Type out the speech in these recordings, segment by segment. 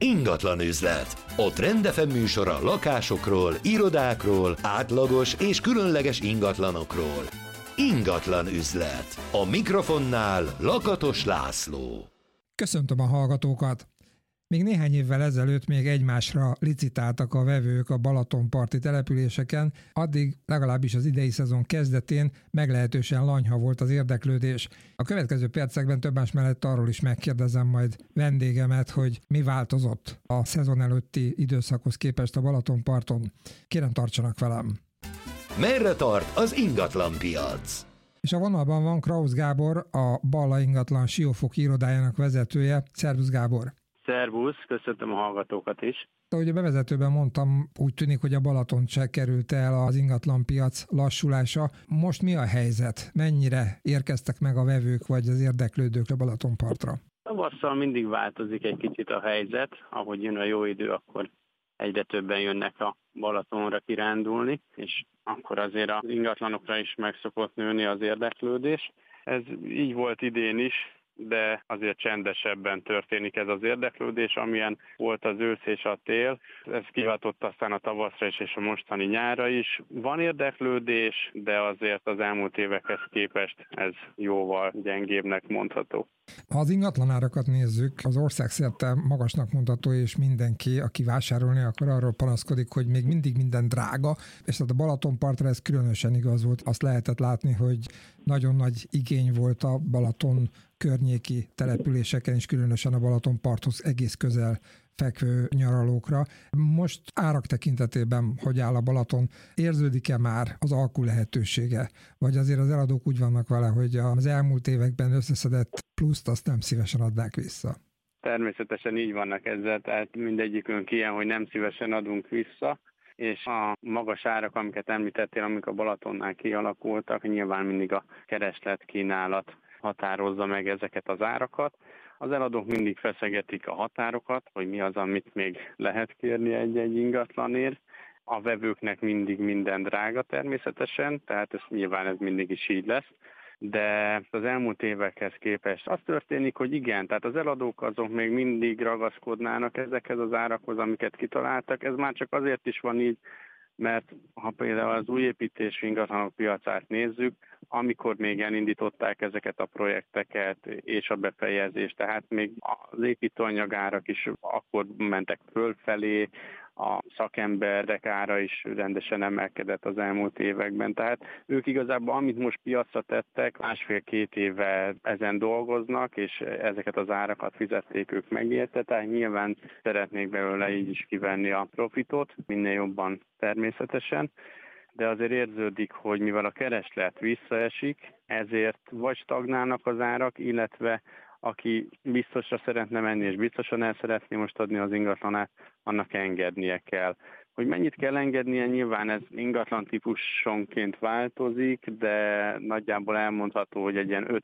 Ingatlan üzlet. A Trend FM műsora lakásokról, irodákról, átlagos és különleges ingatlanokról. Ingatlan üzlet. A mikrofonnál Lakatos László. Köszöntöm a hallgatókat! Még néhány évvel ezelőtt még egymásra licitáltak a vevők a balatonparti településeken, addig legalábbis az idei szezon kezdetén meglehetősen lanyha volt az érdeklődés. A következő percekben több más mellett arról is megkérdezem majd vendégemet, hogy mi változott a szezon előtti időszakhoz képest a Balatonparton. Kérem, tartsanak velem! Merre tart az ingatlanpiac? És a vonalban van Krausz Gábor, a Balla Ingatlan Siófoki irodájának vezetője. Szervusz, Gábor! Szervusz, köszöntöm a hallgatókat is. Ahogy a bevezetőben mondtam, úgy tűnik, hogy a Balaton se került el az ingatlanpiac lassulása. Most mi a helyzet? Mennyire érkeztek meg a vevők vagy az érdeklődők a Balatonpartra? Tavasszal mindig változik egy kicsit a helyzet. Ahogy jön a jó idő, akkor egyre többen jönnek a Balatonra kirándulni, és akkor azért az ingatlanokra is meg szokott nőni az érdeklődés. Ez így volt idén is, de azért csendesebben történik ez az érdeklődés, amilyen volt az ősz és a tél. Ez kihatott aztán a tavaszra is, és a mostani nyárra is. Van érdeklődés, de azért az elmúlt évekhez képest ez jóval gyengébbnek mondható. Ha az ingatlanárakat nézzük, az országszerte magasnak mondható, és mindenki, aki vásárolni akar, arról panaszkodik, hogy még mindig minden drága, és tehát a Balatonpartra ez különösen igaz volt. Azt lehetett látni, hogy nagyon nagy igény volt a Balaton környéki településeken, és különösen a Balatonparthoz egész közel fekvő nyaralókra. Most árak tekintetében, hogy áll a Balaton, érződik-e már az alkú lehetősége? Vagy azért az eladók úgy vannak vele, hogy az elmúlt években összeszedett pluszt azt nem szívesen adnák vissza? Természetesen így vannak ezzel, tehát mindegyikünk ilyen, hogy nem szívesen adunk vissza, és a magas árak, amiket említettél, amik a Balatonnál kialakultak, nyilván mindig a kereslet-kínálat határozza meg ezeket az árakat. Az eladók mindig feszegetik a határokat, hogy mi az, amit még lehet kérni egy ingatlanért. A vevőknek mindig minden drága természetesen, tehát nyilván ez mindig is így lesz. De az elmúlt évekhez képest az történik, hogy igen, tehát az eladók azok még mindig ragaszkodnának ezekhez az árakhoz, amiket kitaláltak. Ez már csak azért is van így, mert ha például az újépítésű ingatlanok piacát nézzük, amikor még elindították ezeket a projekteket és a befejezést, tehát még az építőanyagárak is akkor mentek fölfelé, a szakemberek ára is rendesen emelkedett az elmúlt években. Tehát ők igazából, amit most piacra tettek, 1,5-2 éve ezen dolgoznak, és ezeket az árakat fizették ők megérte, tehát nyilván szeretnék belőle így is kivenni a profitot, minél jobban természetesen, de azért érződik, hogy mivel a kereslet visszaesik, ezért vagy stagnálnak az árak, illetve aki biztosra szeretne menni, és biztosan el szeretné most adni az ingatlanát, annak engednie kell. Hogy mennyit kell engednie, nyilván ez ingatlan típusonként változik, de nagyjából elmondható, hogy egy ilyen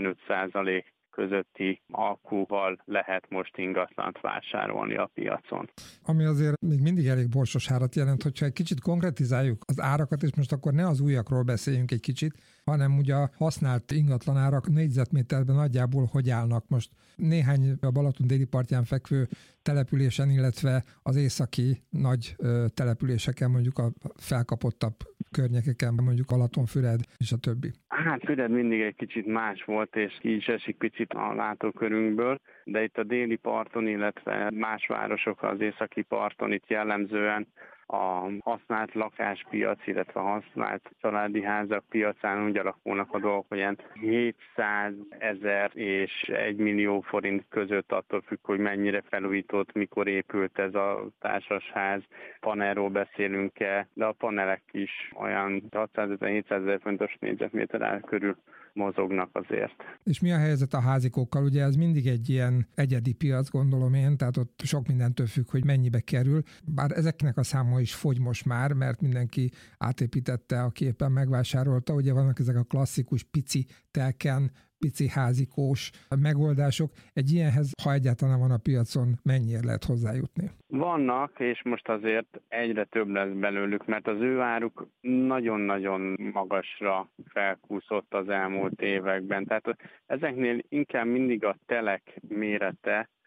5-15% közötti alkúval lehet most ingatlant vásárolni a piacon. Ami azért még mindig elég borsos árat jelent, hogyha egy kicsit konkretizáljuk az árakat, és most akkor ne az újakról beszéljünk egy kicsit, hanem ugye a használt ingatlanárak négyzetméterben nagyjából hogy állnak most. Néhány a Balaton déli partján fekvő településen, illetve az északi nagy településeken, mondjuk a felkapottabb környékeken, mondjuk Balatonfüred és a többi. Hát Füred mindig egy kicsit más volt, és ki is esik picit a látókörünkből, de itt a déli parton, illetve más városok az északi parton itt jellemzően a használt lakáspiac, illetve a használt családi házak piacán úgy alakulnak a dolgok, hogy ilyen 700 000 és 1 millió forint között, attól függ, hogy mennyire felújított, mikor épült ez a társasház, panelról beszélünk-e, de a panelek is olyan 600 000-700 000 forintos négyzetméter ár körül mozognak azért. És mi a helyzet a házikókkal? Ugye ez mindig egy ilyen egyedi piac, gondolom én, tehát ott sok mindentől függ, hogy mennyibe kerül. Bár ezeknek a száma is fogy most már, mert mindenki átépítette, aki éppen megvásárolta. Ugye vannak ezek a klasszikus pici telken, pici házikós megoldások. Egy ilyenhez, ha egyáltalán van a piacon, mennyire lehet hozzájutni? Vannak, és most azért egyre több lesz belőlük, mert az ő áruk nagyon-nagyon magasra felkúszott az elmúlt években. Tehát ezeknél inkább mindig a telek mérete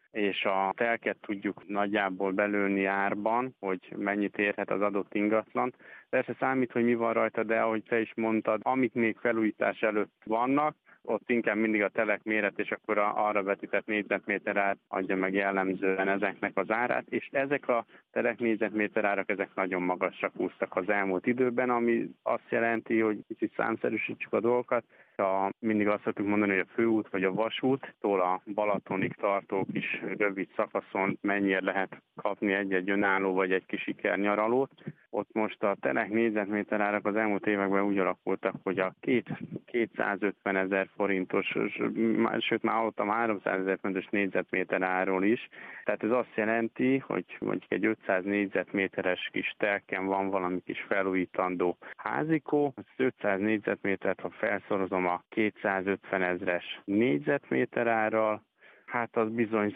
és a telket tudjuk nagyjából belőni árban, hogy mennyit érhet az adott ingatlan. Persze számít, hogy mi van rajta, de ahogy te is mondtad, amik még felújítás előtt vannak, ott inkább mindig a telek méret, és akkor arra vetített négyzetméter ár adja meg jellemzően ezeknek az árát, és ezek a telek négyzetméter árak, ezek nagyon magasra húztak az elmúlt időben, ami azt jelenti, hogy kicsit számszerűsítsük a dolgokat. Mindig azt szoktuk mondani, hogy a főút vagy a vasúttól a Balatonig tartó kis rövid szakaszon mennyire lehet kapni egy önálló vagy egy kis sikernyaralót. Ott most a telek négyzetméter árak az elmúlt években úgy alakultak, hogy a 250 000 forintos, sőt már hallottam 300 000 forintos négyzetméter árról is. Tehát ez azt jelenti, hogy mondjuk egy 500 négyzetméteres kis telken van valami kis felújítandó házikó. Az 500 négyzetmétert, ha felszorozom a 250 000-es négyzetméter árral, hát az bizony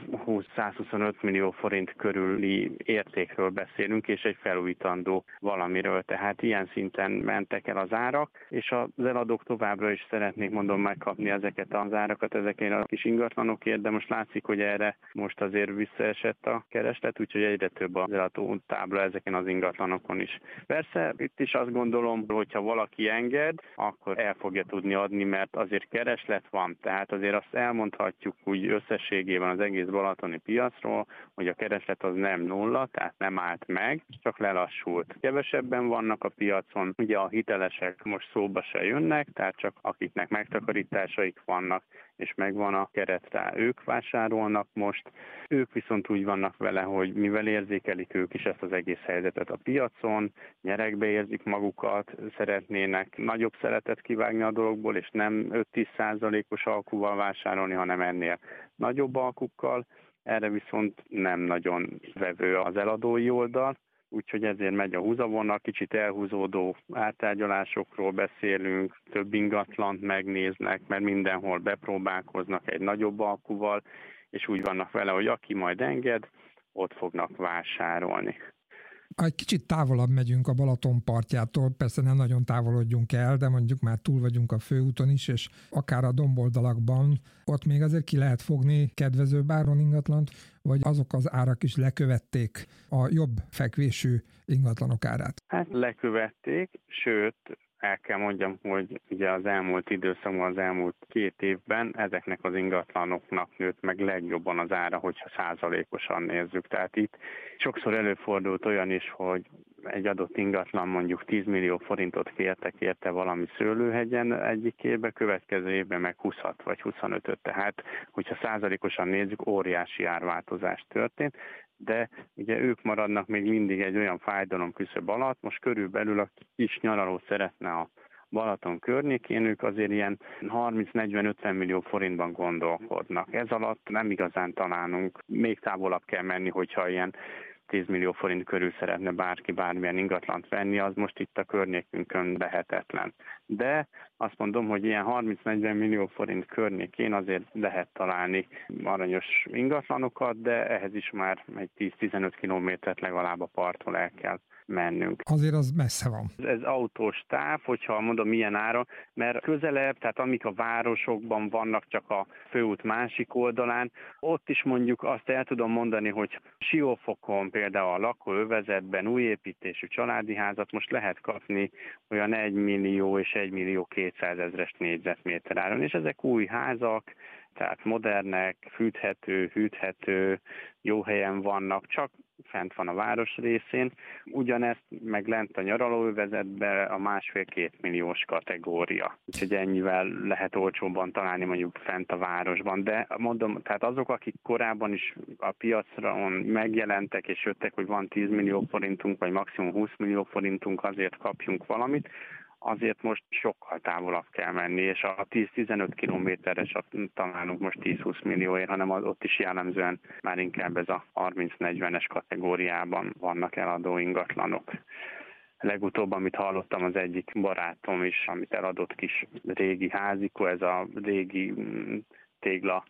120-125 millió forint körüli értékről beszélünk, és egy felújítandó valamiről. Tehát ilyen szinten mentek el az árak, és az eladók továbbra is szeretnék, megkapni ezeket az árakat ezekért a kis ingatlanokért, de most látszik, hogy erre most azért visszaesett a kereslet, úgyhogy egyre több az eladó tábla ezeken az ingatlanokon is. Persze itt is azt gondolom, hogyha valaki enged, akkor el fogja tudni adni, mert azért kereslet van. Tehát azért azt elmondhatjuk úgy összességében az egész balatoni piacról, hogy a kereslet az nem nulla, tehát nem állt meg, csak lelassult. Kevesebben vannak a piacon, ugye a hitelesek most szóba se jönnek, tehát csak akiknek megtakarításaik vannak, és megvan a keret rá, ők vásárolnak most. Ők viszont úgy vannak vele, hogy mivel érzékelik ők is ezt az egész helyzetet a piacon, nyeregbe érzik magukat, szeretnének nagyobb szeretet kivágni a dologból, és nem 5-10%-os alkuval vásárolni, hanem ennél nagyobb alkukkal. Erre viszont nem nagyon vevő az eladói oldal, úgyhogy ezért megy a húzavona, kicsit elhúzódó ártárgyalásokról beszélünk, több ingatlant megnéznek, mert mindenhol bepróbálkoznak egy nagyobb alkuval, és úgy vannak vele, hogy aki majd enged, ott fognak vásárolni. Egy kicsit távolabb megyünk a Balaton partjától, persze nem nagyon távolodjunk el, de mondjuk már túl vagyunk a főúton is, és akár a domboldalakban, ott még azért ki lehet fogni kedvezőbb áron ingatlant, vagy azok az árak is lekövették a jobb fekvésű ingatlanok árát? Hát lekövették, sőt, el kell mondjam, hogy ugye az elmúlt időszakban, az elmúlt 2 évben ezeknek az ingatlanoknak nőtt meg legjobban az ára, hogyha százalékosan nézzük. Tehát itt sokszor előfordult olyan is, hogy egy adott ingatlan mondjuk 10 millió forintot kérte valami szőlőhegyen egyik évben, következő évben meg 20 vagy 25-öt. Tehát, hogyha százalékosan nézzük, óriási árváltozás történt. De ugye ők maradnak még mindig egy olyan fájdalom küszöb alatt, most körülbelül a kis nyaraló szeretne a Balaton környékén, ők azért ilyen 30-40-50 millió forintban gondolkodnak. Ez alatt nem igazán találunk, még távolabb kell menni, hogyha ilyen 10 millió forint körül szeretne bárki bármilyen ingatlant venni, az most itt a környékünkön lehetetlen. De azt mondom, hogy ilyen 30-40 millió forint környékén azért lehet találni aranyos ingatlanokat, de ehhez is már egy 10-15 kilométert legalább a parttól el kell mennünk. Azért az messze van. Ez autós táv, hogyha mondom milyen ára, mert közelebb, tehát amik a városokban vannak, csak a főút másik oldalán, ott is mondjuk azt el tudom mondani, hogy Siófokon például a lakóövezetben újépítésű családi házat most lehet kapni olyan 1 millió és 1 millió 200 000 négyzetméter áron, és ezek új házak, tehát modernek, fűthető, hűthető, jó helyen vannak, csak fent van a város részén. Ugyanezt meg lent a nyaralóövezetben a 1,5-2 milliós kategória. Úgyhogy ennyivel lehet olcsóbban találni mondjuk fent a városban. De mondom, tehát azok, akik korábban is a piacra megjelentek és jöttek, hogy van 10 millió forintunk, vagy maximum 20 millió forintunk, azért kapjunk valamit, azért most sokkal távolabb kell menni, és a 10-15 kilométeres találunk most 10-20 millióért, hanem ott is jellemzően már inkább ez a 30-40-es kategóriában vannak eladó ingatlanok. Legutóbb, amit hallottam, az egyik barátom is, amit eladott kis régi házikó, ez a régi téglalap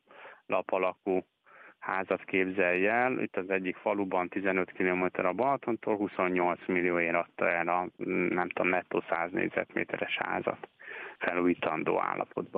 alakú házat képzelje el. Itt az egyik faluban 15 km a Balatontól 28 millióért adta el a, nem tudom, nettó 100 négyzetméteres házat felújítandó állapotban.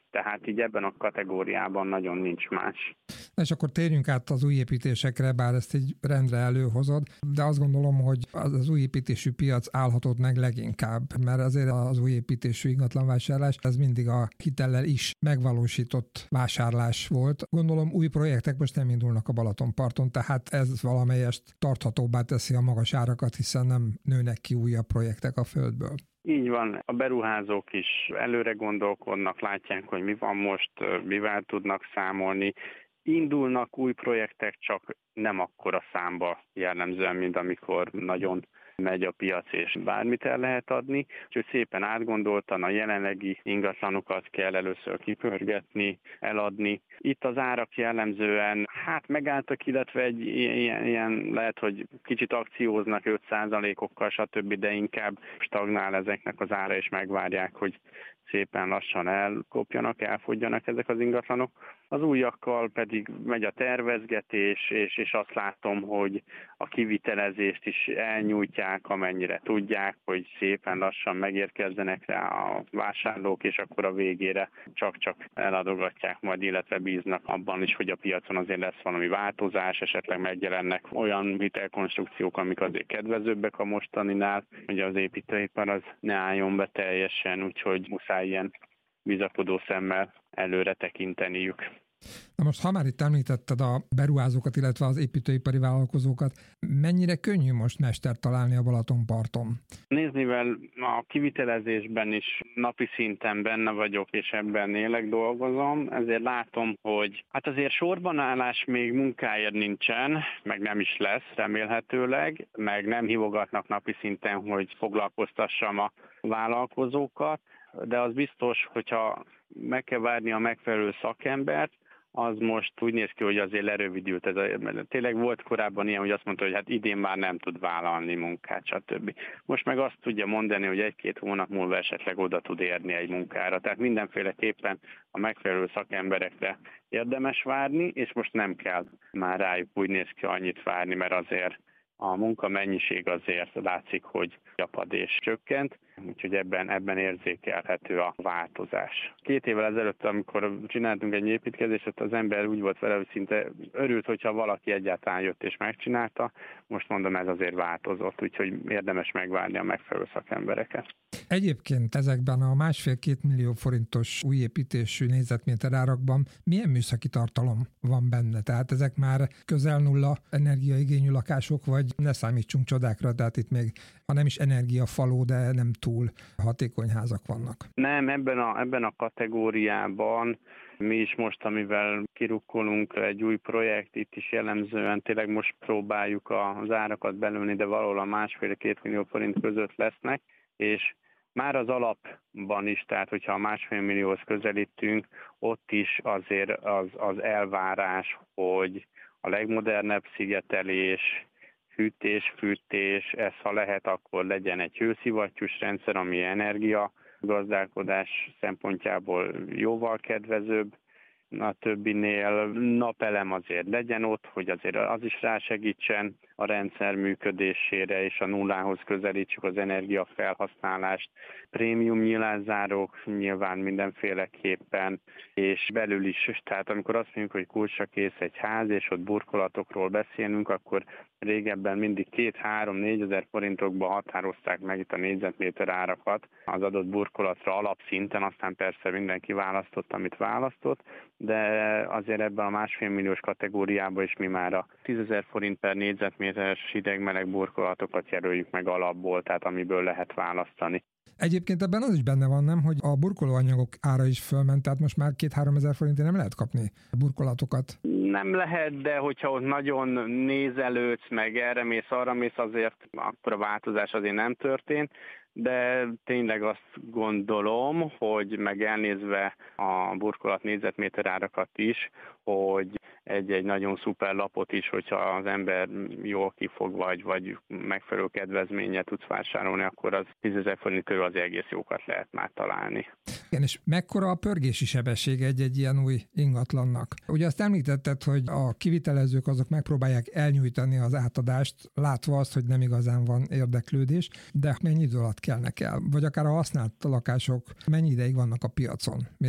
Tehát így ebben a kategóriában nagyon nincs más. És akkor térjünk át az új építésekre, bár ezt így rendre előhozod, de azt gondolom, hogy az új építésű piac állhatott meg leginkább, mert azért az új építésű ingatlanvásárlás ez mindig a hitellel is megvalósított vásárlás volt. Gondolom új projektek most nem indulnak a Balatonparton, tehát ez valamelyest tarthatóbbá teszi a magas árakat, hiszen nem nőnek ki újabb projektek a földből. Így van, a beruházók is előre gondolkodnak, látják, hogy mi van most, mivel tudnak számolni. Indulnak új projektek, csak nem akkora számba jellemzően, mint amikor nagyon megy a piac, és bármit el lehet adni. Úgyhogy szépen átgondoltan a jelenlegi ingatlanokat kell először kipörgetni, eladni. Itt az árak jellemzően megálltak, illetve egy ilyen lehet, hogy kicsit akcióznak 5%-okkal, stb., de inkább stagnál ezeknek az ára, és megvárják, hogy szépen lassan elkopjanak, elfogyjanak ezek az ingatlanok. Az újakkal pedig megy a tervezgetés, és azt látom, hogy a kivitelezést is elnyújtják, amennyire tudják, hogy szépen lassan megérkezzenek rá a vásárlók, és akkor a végére csak eladogatják majd, illetve bíznak abban is, hogy a piacon azért lesz valami változás, esetleg megjelennek olyan hitelkonstrukciók, amik azért kedvezőbbek a mostaninál, hogy az építőipar az ne álljon be teljesen, úgyhogy muszáj ilyen bizakodó szemmel előre tekinteniük. Na most, ha már itt említetted a beruházókat, illetve az építőipari vállalkozókat, mennyire könnyű most mestert találni a Balatonparton? Nézd, mivel a kivitelezésben is napi szinten benne vagyok, és ebben élek, dolgozom, ezért látom, hogy azért sorbanállás még munkáért nincsen, meg nem is lesz remélhetőleg, meg nem hívogatnak napi szinten, hogy foglalkoztassam a vállalkozókat, de az biztos, hogyha meg kell várni a megfelelő szakembert, az most úgy néz ki, hogy azért lerövidült. Tényleg volt korábban ilyen, hogy azt mondta, hogy idén már nem tud vállalni munkát, stb. Most meg azt tudja mondani, hogy 1-2 hónap múlva esetleg oda tud érni egy munkára. Tehát mindenféleképpen a megfelelő szakemberekre érdemes várni, és most nem kell már rájuk úgy néz ki annyit várni, mert azért a munkamennyiség azért látszik, hogy gyapad és csökkent, úgyhogy ebben érzékelhető a változás. 2 évvel ezelőtt, amikor csináltunk egy építkezést, az ember úgy volt vele, hogy szinte örült, hogyha valaki egyáltalán jött és megcsinálta. Most mondom, ez azért változott, úgyhogy érdemes megvárni a megfelelő szakembereket. Egyébként ezekben a 1,5-2 millió forintos új építésű négyzetméter árakban milyen műszaki tartalom van benne? Tehát ezek már közel nulla energiaigényű lakások, vagy ne számítsunk csodákra, tehát itt még, ha nem is energiafaló, de nem túl hatékony házak vannak. Nem, ebben a kategóriában mi is most, amivel kirukkolunk egy új projekt, itt is jellemzően tényleg most próbáljuk az árakat belőni, de valahol a 1,5-2 millió forint között lesznek, és már az alapban is, tehát hogyha a 1,5 millióhoz közelítünk, ott is azért az elvárás, hogy a legmodernebb szigetelés, hűtés, fűtés, ez ha lehet, akkor legyen egy hőszivattyús rendszer, ami energiagazdálkodás szempontjából jóval kedvezőbb. A többinél napelem azért legyen ott, hogy azért az is rásegítsen a rendszer működésére, és a nullához közelítsük az energiafelhasználást. Prémium nyilázárók nyilván mindenféleképpen, és belül is, tehát amikor azt mondjuk, hogy kulcsra kész egy ház, és ott burkolatokról beszélünk, akkor régebben mindig 2-3-4 ezer forintokba határozták meg itt a négyzetméter árakat az adott burkolatra alapszinten, aztán persze mindenki választott, amit választott, de azért ebben a 1,5 milliós kategóriában is mi már a 10 000 forint per négyzetméteres hideg-meleg burkolatokat jelöljük meg alapból, tehát amiből lehet választani. Egyébként ebben az is benne van, nem, hogy a burkolóanyagok ára is fölment, tehát most már 2-3 ezer forintért nem lehet kapni burkolatokat. Nem lehet, de hogyha ott nagyon nézelődsz, meg erre mész, arra mész, azért akkor a változás azért nem történt, de tényleg azt gondolom, hogy meg elnézve a burkolat négyzetméter árakat is, hogy egy nagyon szuper lapot is, hogyha az ember jól kifog, vagy megfelelő kedvezménnyel tudsz vásárolni, akkor az 10 000 forint körül az egész jókat lehet már találni. Igen, és mekkora a pörgési sebesség egy ilyen új ingatlannak? Ugye azt említetted, hogy a kivitelezők azok megpróbálják elnyújtani az átadást, látva azt, hogy nem igazán van érdeklődés, de mennyi idő alatt kelnek el? Vagy akár a használt lakások mennyi ideig vannak a piacon, mire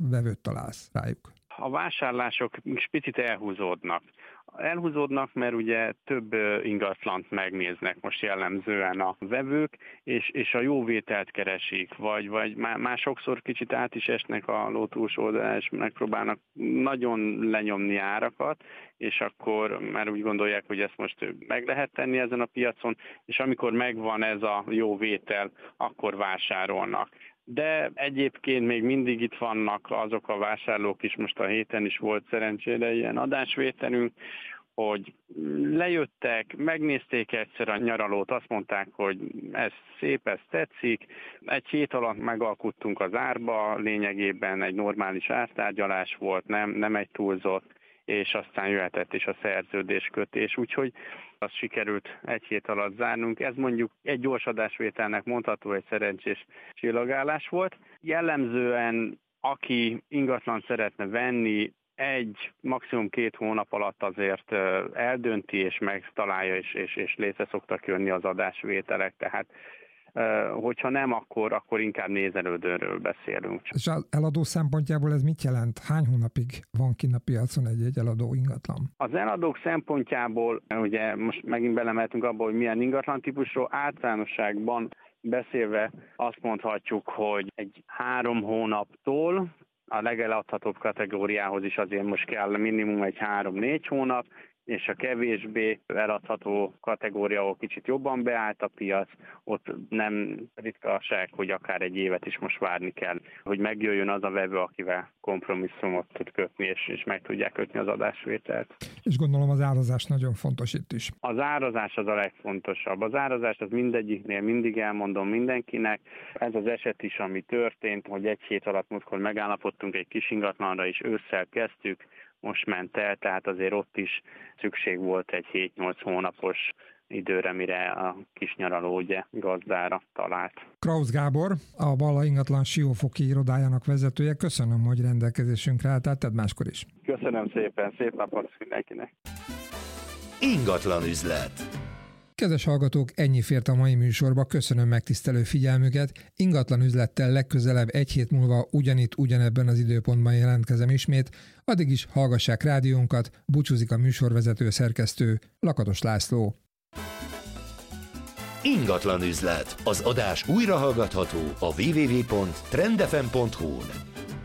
vevőt találsz rájuk? A vásárlások picit elhúzódnak, mert ugye több ingatlant megnéznek most jellemzően a vevők, és a jó vételt keresik, vagy már sokszor kicsit át is esnek a ló túlsó oldalán, és megpróbálnak nagyon lenyomni árakat, és akkor már úgy gondolják, hogy ezt most meg lehet tenni ezen a piacon, és amikor megvan ez a jó vétel, akkor vásárolnak. De egyébként még mindig itt vannak azok a vásárlók is, most a héten is volt szerencsére ilyen adásvételünk, hogy lejöttek, megnézték egyszer a nyaralót, azt mondták, hogy ez szép, ez tetszik. Egy hét alatt megalkuttunk az árba, lényegében egy normális ártárgyalás volt, nem egy túlzott, és aztán jöhetett is a szerződéskötés, úgyhogy azt sikerült egy hét alatt zárnunk. Ez mondjuk egy gyors adásvételnek mondható, egy szerencsés csillagállás volt. Jellemzően, aki ingatlan szeretne venni, maximum 2 hónap alatt azért eldönti és megtalálja, és létre szoktak jönni az adásvételek, tehát hogyha nem, akkor inkább nézelődőről beszélünk. És az eladó szempontjából ez mit jelent? Hány hónapig van kint a piacon egy eladó ingatlan? Az eladók szempontjából, ugye most megint belemeltünk abba, hogy milyen ingatlan típusról, általánosságban beszélve azt mondhatjuk, hogy egy 3 hónaptól a legeladhatóbb kategóriához is azért most kell minimum egy 3-4 hónap, és a kevésbé eladható kategória, ahol kicsit jobban beállt a piac, ott nem ritkaság, hogy akár egy évet is most várni kell, hogy megjöjjön az a vevő, akivel kompromisszumot tud kötni, és meg tudják kötni az adásvételt. És gondolom az árazás nagyon fontos itt is. Az árazás az a legfontosabb. Az árazás az mindegyiknél mindig elmondom mindenkinek. Ez az eset is, ami történt, hogy egy hét alatt múltkor megállapodtunk egy kis ingatlanra, és ősszel kezdtük, most ment el, tehát azért ott is szükség volt egy 7-8 hónapos időre, mire a kis nyaraló ugye gazdára talált. Krausz Gábor, a Balla ingatlan Siófoki irodájának vezetője. Köszönöm, hogy rendelkezésünkre álltál, tedd máskor is. Köszönöm szépen, szép napot mindenkinek. Ingatlan üzlet. Kedves hallgatók, ennyi fért a mai műsorba, köszönöm megtisztelő figyelmüket. Ingatlan üzlettel legközelebb egy hét múlva ugyanebben az időpontban jelentkezem ismét. Addig is hallgassák rádiónkat, búcsúzik a műsorvezető szerkesztő Lakatos László. Ingatlan üzlet. Az adás újra hallgatható a www.trendfm.hu-n.